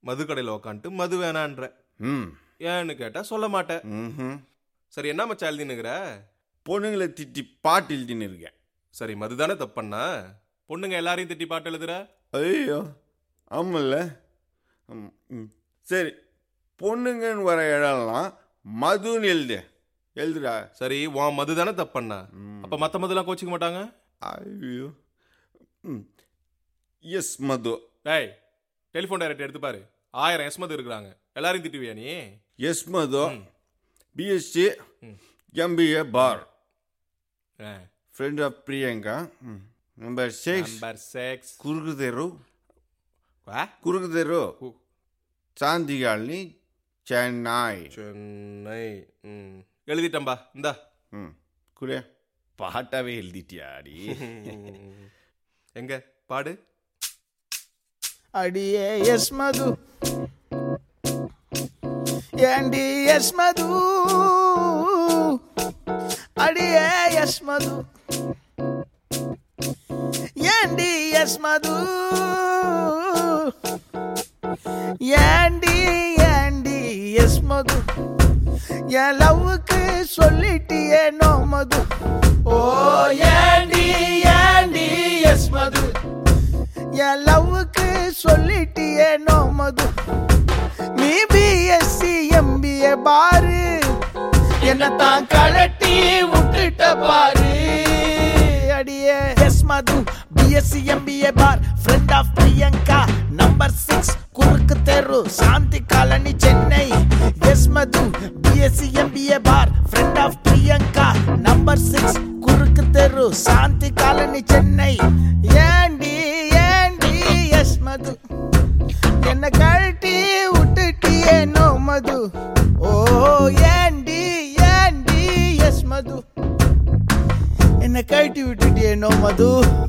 மது கடையில் உக்காந்துட்டு மது வேணான்ற. ஏன்னு கேட்டா சொல்ல மாட்டேன். சரி, என்ன மச்சா எழுதினுங்கிற? பொண்ணுங்களை திட்டி பாட்டு எழுதின்னு இருக்கேன். சரி, மதுதானே தப்பண்ணா? பொண்ணுங்க எல்லாரையும் திட்டி பாட்டு எழுதுற? ஐயோ ஆமல்ல. சரி, பொண்ணுங்கன்னு வர இடம்லாம் மதுன்னு எழுதுடா. சரி, உன் மது தானே தப்பண்ணா? அப்ப மற்ற மதுலாம் கோச்சிக்க மாட்டாங்க? ஐயோ எஸ் மது. டேய், டெலிஃபோன் டைரக்ட் எடுத்து பாரு. 1000 எஸ் மது இருக்கிறாங்க. எல்லாரையும் திட்டுவியா நீ? S Madhu, BSc, MBA bar, friend of Priyanka, number 6 குறுக்கு தெரு, சாந்தி காலனி, சென்னை. எழுதிட்டம்பா, இந்தா. குடியா பாட்டாவே எழுதிட்டியாடி. எங்க பாடு. அடியே எஸ் மது, ஏண்டி எஸ் மது, அடியே எஸ் மது, ஏண்டி எஸ் மது, ஏண்டி ஏண்டி எஸ் மது, என் லவ்வுக்கு சொல்லிட்டியே நோ மது. ஓ ஏண்டி ஏண்டி எஸ் மது, என் லவ்வுக்கு சொல்லிட்டியே நோ மது. நீ பிஎஸ்சி எம்பிஏ பாரு, என்னத்தான் கழட்டி விட்டுட்ட பாரு. அடியே S Madhu, BSc MBA bar, friend of Priyanka, number 6 குறுக்கு தெரு, Shanthi colony, Chennai. S Madhu, BSc MBA bar, friend of Priyanka, number 6 குறுக்கு தெரு, சாந்தி காலனி, சென்னை. ஏண்டி ஏண்டி எஸ் மது, என்ன கழட்டி விட்டுட்டியே நோ மது. ஓ ஏண்டி ஏண்டி எஸ் மது, என்ன கழட்டி விட்டுட்டியே no Madhu.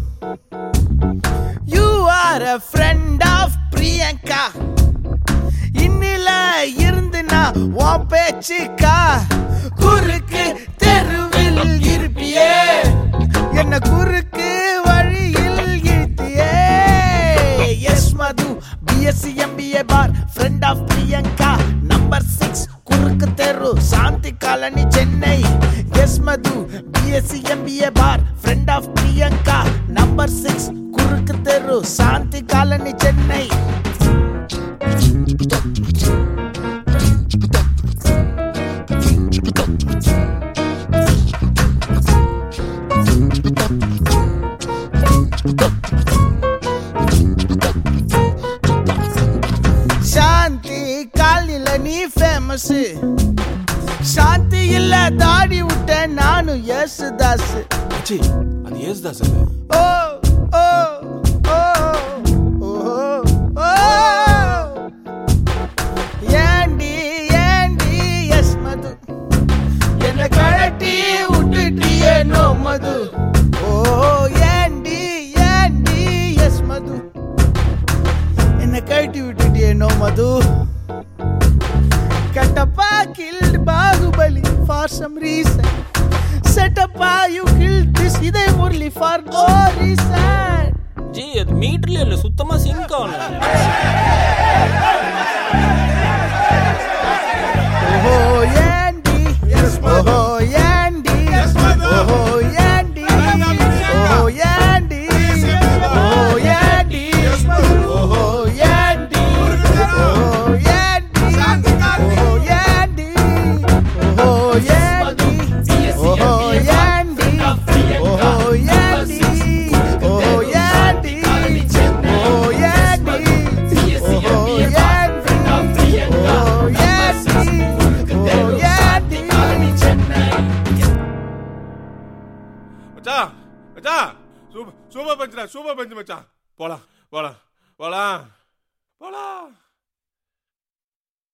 You are a friend of Priyanka, இன்னில இருந்துனா உன் பேச்சுக்கா, குறுக்கு தெருவில் இருப்பியே, என்ன குறுக்கு வழியில் இழுத்தியே. S Madhu, BSc MBA bar, friend of Priyanka, number 6 குறுக்கு தெரு, Shanthi colony, Chennai. S Madhu, BSc MBA bar, friend of Priyanka, number 6 குறுக்கு தெரு, சாந்தி காலனி, சென்னை. சாந்தி காலனில நீ ஃபேமஸ், சாந்தி இல்ல தாடி விட்ட நானும் யேசுதாஸ். அது யேசுதாஸ் இல்ல. ஓ ஓ ஓ ஓ, ஏண்டி ஏண்டி எஸ் மது, என்ன கழட்டி விட்டுட்டியே நோ மது. ஓ ஏண்டி ஏண்டி எஸ் மது, என்ன கழட்டி விட்டுட்டியே no Madhu. Katappa killed Bahubali for some reason. Setappa you killed this Idai Murli for no reason. ஜி அது மீட்டர்ல இல்ல, சுத்தமா சிங்க் ஆகணும். ஓஹோ ஏண்டி, ஓஹோ ஏண்டி, ஓஹோ ஏண்டி, ஓஹோ ஏண்டி, ஓஹோ ஏண்டி, ஓஹோ ஏண்டி, ஓஹோ ஏண்டி, ஓஹோ ஏண்டி, ஓஹோ ஏண்டி, ஓஹோ ஏண்டி, ஓஹோ ஏண்டி, ஓஹோ ஏண்டி, ஓஹோ சூப்பர் பஞ்சுடா, சூப்பர் பஞ்சு மச்சான். போலாம் போலாம் போலாம் போலாம்.